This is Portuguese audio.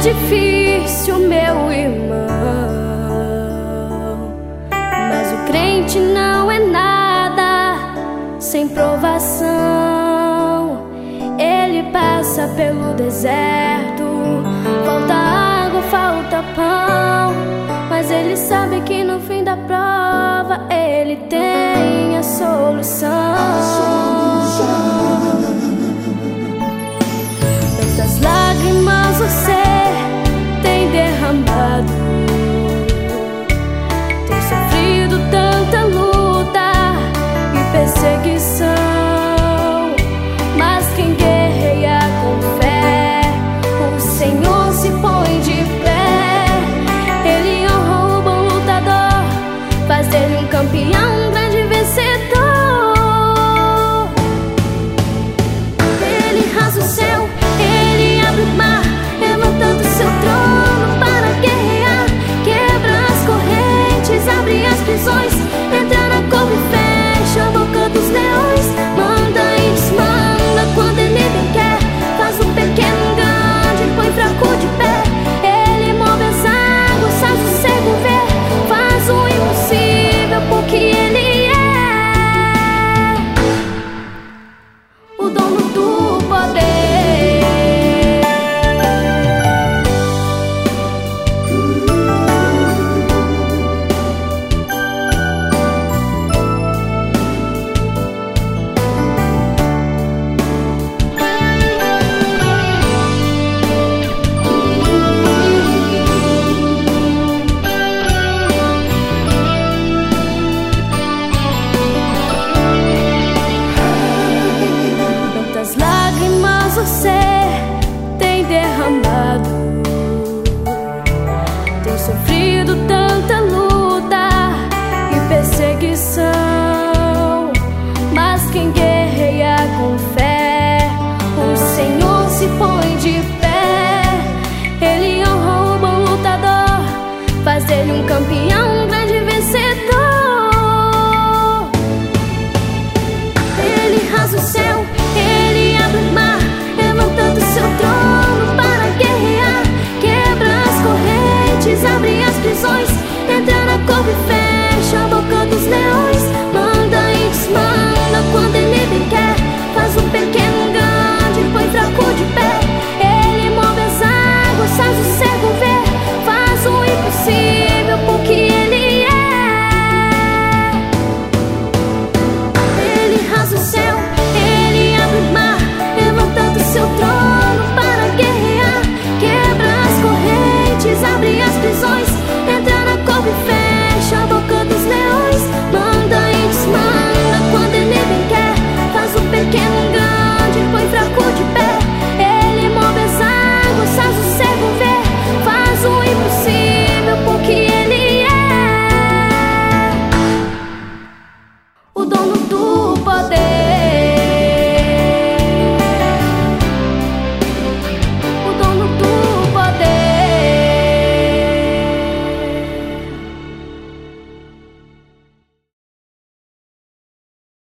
difícil, meu irmão, mas o crente não é nada sem provação. Ele passa pelo deserto, falta água, falta pão, mas ele sabe que no fim da prova ele tem a solução. Tantas lágrimas você tem derramado, tem sofrido tanta luta e perseguição, mas quem guerreia com fé, o Senhor se põe de pé. Ele honra o bom lutador, faz dele um campeão, um grande vencedor. Ele rasga o céu, ele abre o mar, levantando seu trono para guerrear. Quebra as correntes, abre as prisões, entra na cova e fecha a boca dos leões. Manda e desmanda quando ele bem quer, faz o pequeno grande, põe fraco de pé. Ele move as águas, faz o cego ver, faz o impossível porque ele é o dono do poder. Quantas lágrimas você tem derramado,